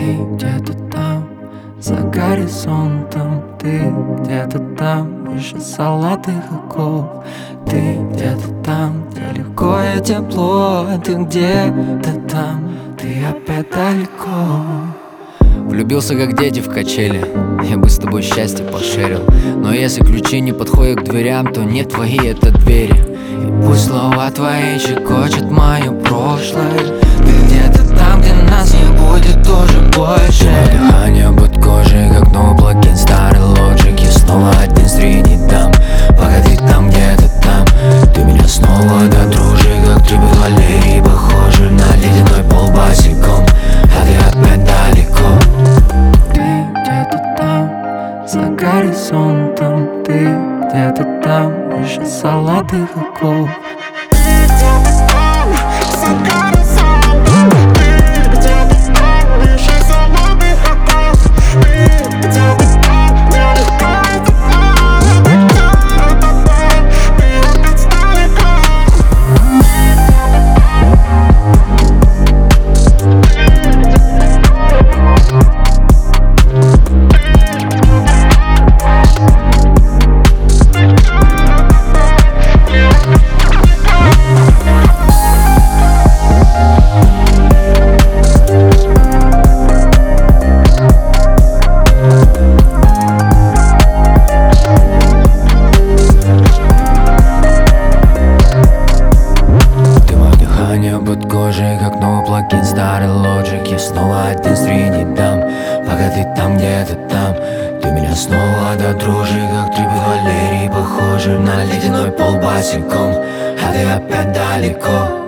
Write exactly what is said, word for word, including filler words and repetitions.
Ты где-то там, за горизонтом. Ты где-то там, выше золотых оков. Ты где-то там, где легко и тепло. Ты где-то там, ты опять далеко. Влюбился как дети в качели, я бы с тобой счастье пошерил. Но если ключи не подходят к дверям, то не твои это двери. И пусть слова твои щекочут мое прошлое. Ты где-то там, где нас не будет тоже больше. Твое дыхание под кожей, как новый плагин старый Logic. Я снова один среди дам. Погоди там, где-то там. Ты меня снова до дрожи, как три Валерии. Похожи на ледяной пол босиком, а ты опять далеко. Ты где-то там, за горизонтом. Ты где-то там, выше золотых оков. Под кожей, как новый плагин старый Logic. Я снова один среди дам. Погоди там, где-то там. Ты меня снова до дрожи, как три Валерии. Похожи на ледяной пол босиком, а ты опять далеко.